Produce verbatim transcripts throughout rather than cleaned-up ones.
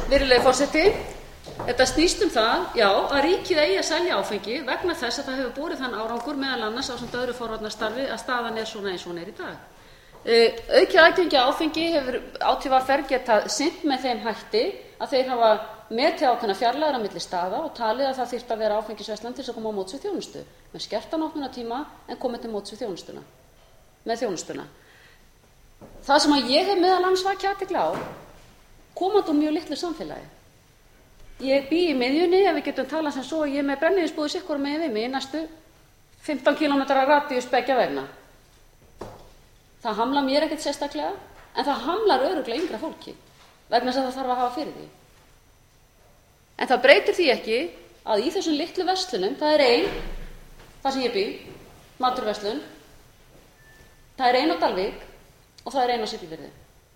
Virðulegi forseti, þetta snýst um það, já, að ríkið eigi að selja áfengi vegna þess að það hefur borið þann árangur meðal annars ásamt öðru forvarnastarfi að staðan er svona eins og hún er í dag. Uh, aukið aðgengi að áfengi hefur á t v r getað sinnt með þeim hætti að þeir hafa metið ákveðnar fjarlægðir á milli staða og talið að það þyrfti að vera áfengisverslan til þess að koma á móts við þjónustu með skertan opnunartíma en komið til móts við þjónustuna með þjónustuna. Það sem að ég hef meðal annars vakið athygli á komandi úr mjög litlu samfélagi. Ég bý í miðjunni, ef við getum talað sem svo, ég er með brennivínsbúðir sitt hvoru megin við mig í næstu fimmtán kílómetra radíus beggja vegna. Það hamlar mér ekkert sérstaklega, en það hamlar örugglega yngra fólki vegna þess að það þarf að hafa fyrir því. En það breytir því ekki að í þessum litlu verslunum, það er ein, þar sem ég bý, maturverslun, það er ein á Dalvík og það er ein á Siglufirði.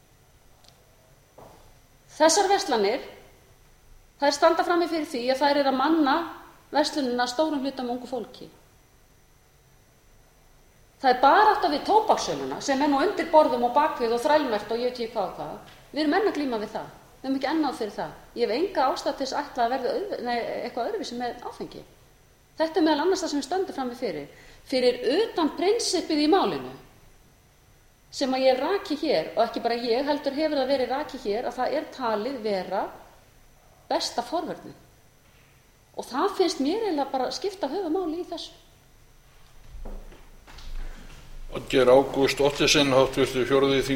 Þessar verslanir, þær standa frammi fyrir því að þær eru að manna verslunina stórum hluta með ungu fólki. Það er barátta við tóbakssöluna sem er nú undir borðum og bakvið og þrælmert og ég veit ekki hvað og hvað. Við erum enn að glíma við það. Við erum ekki enn á fyrir það. Ég hef enga ástæðu til þess að ætla að verða öðru, nei, eitthvað öðruvísi með áfengi. Þetta er meðal annars það sem við stöndum frammi fyrir. Fyrir utan prinsippið í málinu sem að ég raki hér, og ekki bara ég, heldur hefur það verið raki hér, að það er talið vera besta forvörnin. Og það finnst mér eiginlega bara skipta höfuðmáli í þessu. Oddgeir Ágúst Ottesen, háttvirtur fjórði þingmaður